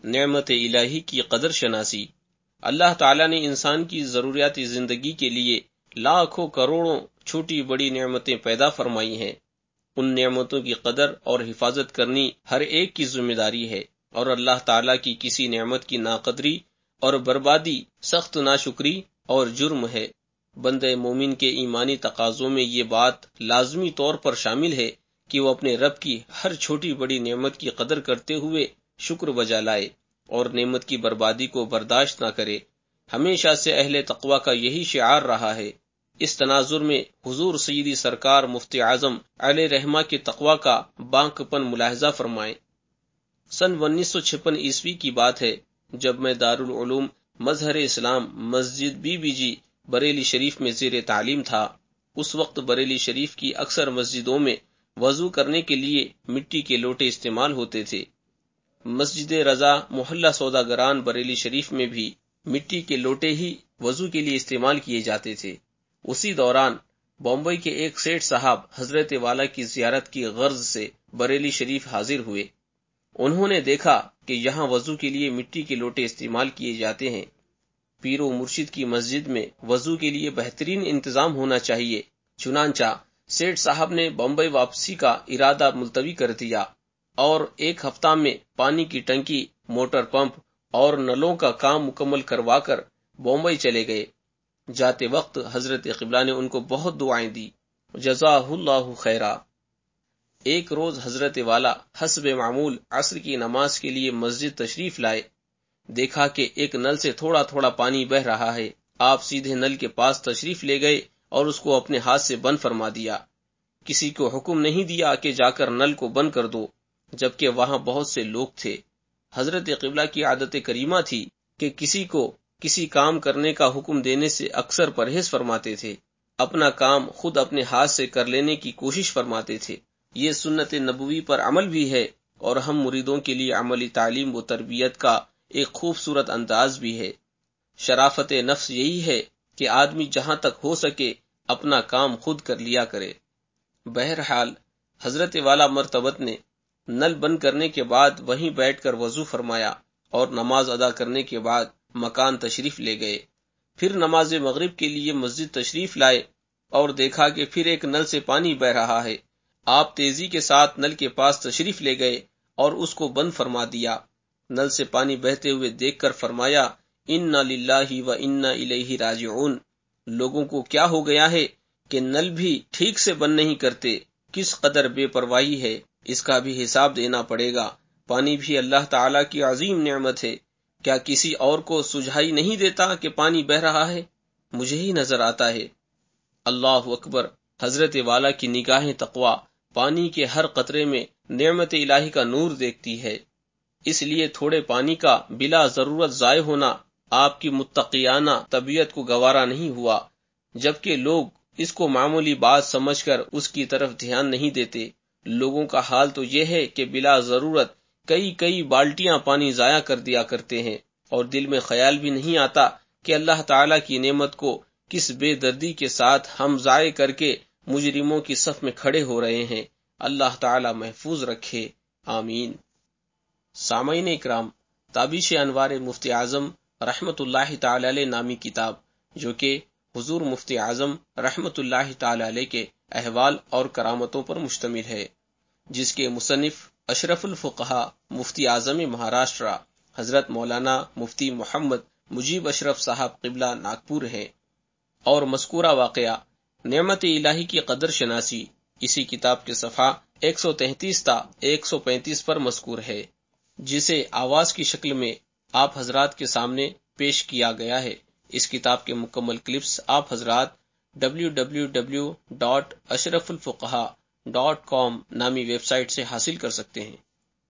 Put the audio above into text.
نعمت الہی کی قدر شناسی۔ اللہ تعالیٰ نے انسان کی ضروریات زندگی کے لیے لاکھوں کروڑوں چھوٹی بڑی نعمتیں پیدا فرمائی ہیں۔ ان نعمتوں کی قدر اور حفاظت کرنی ہر ایک کی ذمہ داری ہے، اور اللہ تعالیٰ کی کسی نعمت کی ناقدری اور بربادی سخت ناشکری اور جرم ہے۔ بندہ مومن کے ایمانی تقاضوں میں یہ بات لازمی طور پر شامل ہے کہ وہ اپنے رب کی ہر چھوٹی بڑی نعمت کی قدر کرتے ہوئے شکر بجا لائے اور نعمت کی بربادی کو برداشت نہ کرے۔ ہمیشہ سے اہل تقوی کا یہی شعار رہا ہے۔ اس تناظر میں حضور سیدی سرکار مفتی اعظم علیہ رحمہ کے تقوی کا بانک پن ملاحظہ فرمائیں۔ سن 1956 عیسوی کی بات ہے، جب میں دارالعلوم مظہر اسلام مسجد بی بی جی بریلی شریف میں زیر تعلیم تھا۔ اس وقت بریلی شریف کی اکثر مسجدوں میں وضو کرنے کے لیے مٹی کے لوٹے استعمال ہوتے تھے۔ مسجد رضا محلہ سوداگران بریلی شریف میں بھی مٹی کے لوٹے ہی وضو کے لیے استعمال کیے جاتے تھے۔ اسی دوران بمبئی کے ایک سیٹھ صاحب حضرت والا کی زیارت کی غرض سے بریلی شریف حاضر ہوئے۔ انہوں نے دیکھا کہ یہاں وضو کے لیے مٹی کے لوٹے استعمال کیے جاتے ہیں۔ پیر و مرشد کی مسجد میں وضو کے لیے بہترین انتظام ہونا چاہیے۔ چنانچہ سیٹھ صاحب نے بمبئی واپسی کا ارادہ ملتوی کر دیا اور ایک ہفتہ میں پانی کی ٹنکی، موٹر پمپ اور نلوں کا کام مکمل کروا کر بمبئی چلے گئے۔ جاتے وقت حضرت قبلہ نے ان کو بہت دعائیں دی، جزاہ اللہ خیرا۔ ایک روز حضرت والا حسب معمول عصر کی نماز کے لیے مسجد تشریف لائے۔ دیکھا کہ ایک نل سے تھوڑا تھوڑا پانی بہ رہا ہے۔ آپ سیدھے نل کے پاس تشریف لے گئے اور اس کو اپنے ہاتھ سے بند فرما دیا۔ کسی کو حکم نہیں دیا کہ جا کر نل کو بند کر دو، جبکہ وہاں بہت سے لوگ تھے۔ حضرت قبلہ کی عادت کریمہ تھی کہ کسی کو کسی کام کرنے کا حکم دینے سے اکثر پرہیز فرماتے تھے، اپنا کام خود اپنے ہاتھ سے کر لینے کی کوشش فرماتے تھے۔ یہ سنت نبوی پر عمل بھی ہے اور ہم مریدوں کے لیے عملی تعلیم و تربیت کا ایک خوبصورت انداز بھی ہے۔ شرافت نفس یہی ہے کہ آدمی جہاں تک ہو سکے اپنا کام خود کر لیا کرے۔ بہرحال حضرت والا مرتبت نے نل بند کرنے کے بعد وہیں بیٹھ کر وضو فرمایا اور نماز ادا کرنے کے بعد مکان تشریف لے گئے۔ پھر نماز مغرب کے لیے مسجد تشریف لائے اور دیکھا کہ پھر ایک نل سے پانی بہ رہا ہے۔ آپ تیزی کے ساتھ نل کے پاس تشریف لے گئے اور اس کو بند فرما دیا۔ نل سے پانی بہتے ہوئے دیکھ کر فرمایا، انا للہ و انا الیہ راجعون۔ لوگوں کو کیا ہو گیا ہے کہ نل بھی ٹھیک سے بند نہیں کرتے، کس قدر بے پرواہی ہے، اس کا بھی حساب دینا پڑے گا۔ پانی بھی اللہ تعالیٰ کی عظیم نعمت ہے، کیا کسی اور کو سجھائی نہیں دیتا کہ پانی بہ رہا ہے؟ مجھے ہی نظر آتا ہے۔ اللہ اکبر۔ حضرت والا کی نگاہ تقوی پانی کے ہر قطرے میں نعمت الہی کا نور دیکھتی ہے، اس لیے تھوڑے پانی کا بلا ضرورت ضائع ہونا آپ کی متقیانہ طبیعت کو گوارا نہیں ہوا، جبکہ لوگ اس کو معمولی بات سمجھ کر اس کی طرف دھیان نہیں دیتے۔ لوگوں کا حال تو یہ ہے کہ بلا ضرورت کئی بالٹیاں پانی ضائع کر دیا کرتے ہیں، اور دل میں خیال بھی نہیں آتا کہ اللہ تعالیٰ کی نعمت کو کس بے دردی کے ساتھ ہم ضائع کر کے مجرموں کی صف میں کھڑے ہو رہے ہیں۔ اللہ تعالیٰ محفوظ رکھے، آمین۔ سامعین اکرام، تابیش انوار مفتی اعظم رحمت اللہ تعالی علیہ نامی کتاب، جو کہ حضور مفتی اعظم رحمت اللہ تعالی علیہ کے احوال اور کرامتوں پر مشتمل ہے، جس کے مصنف اشرف الفقہا مفتی اعظم مہاراشٹرا حضرت مولانا مفتی محمد مجیب اشرف صاحب قبلہ ناگپور ہیں، اور مذکورہ واقعہ نعمت الہی کی قدر شناسی اسی کتاب کے صفحہ 133 تا 135 پر مذکور ہے، جسے آواز کی شکل میں آپ حضرات کے سامنے پیش کیا گیا ہے۔ اس کتاب کے مکمل کلپس آپ حضرات www.ashrafulfuqaha.com نامی ویب سائٹ سے حاصل کر سکتے ہیں۔